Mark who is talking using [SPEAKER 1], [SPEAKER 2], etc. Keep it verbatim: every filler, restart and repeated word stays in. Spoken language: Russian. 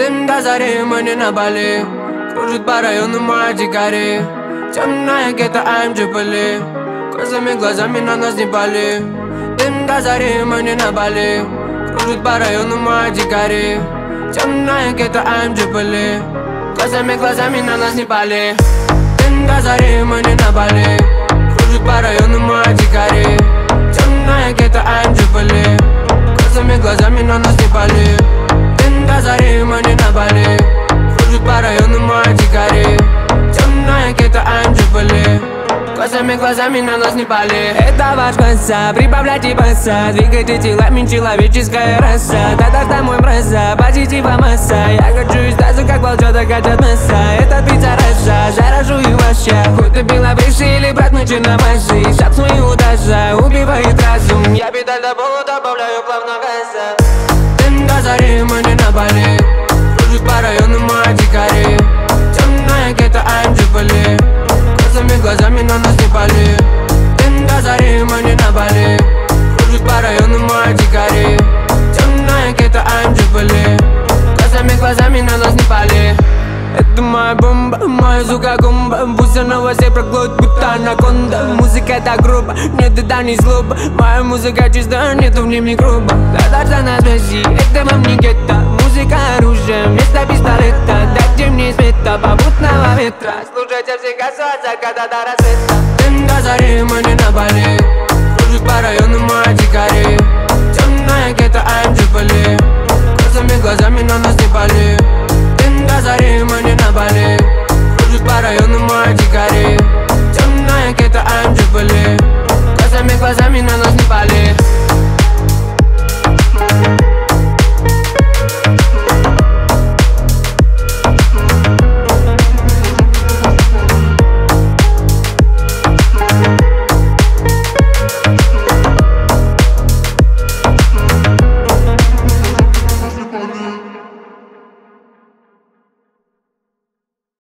[SPEAKER 1] Дым до зари, мы не на Бали. Кружит по району моя дикари. Темная гетто, I'm Джипали. Косыми глазами на нас не пали. Дым до зари, мы не на Бали. Кружит по району моя дикари. Темная гетто, I'm Джипали. Косыми глазами на нас не пали. Дым до зари, мы не на Бали. Кружит по району моя дикари. Темная гетто, I'm Джипали. Косыми глазами на нас не пали. Дым до зари, мы не на Бали. Кружит по району моя дикари. Темная гетто, I'm Джипали. Косыми глазами на нас не пали. Это ваш баса, прибавляйте баса. Двигайте телами, человеческая раса. Да-да-да, мой мраза, позитива масса. Я хочу из таза, как волчата хотят мяса. Это пицца раса, заражу и ваша. Хоть ты белобрысый или брат мой черномазый. Шаг свой удача, убивает разум. Я педаль до пола добавляю плавно газа. Дым до зари, мы не на Бали. Кружит по району моя дикари. Темная гетто, I'm Джипали. Косыми глазами на нас не пали. Дым до зари, мы не на Бали. Кружит по району моя дикари. Темная гетто, I'm Джипали. Косыми глазами на нас не пали. Это моя бомба, моя сука гумба. Пусть она вас всех проглотит, будто анаконда. Музыка так грубо, нет, это не злоба. Моя музыка чиста, нету в ней микроба. Когда на связи, это вам не гетто. Музыка оружие, вместо пистолета. Дайте мне света, попутного ветра. Слушайте всегда от заката до рассвета. Дым до зари, мы не на Бали. Кружит по району моя дикари. Темная гетто, I'm Джипали. Косыми глазами на нас не пали. Дым до зари, мы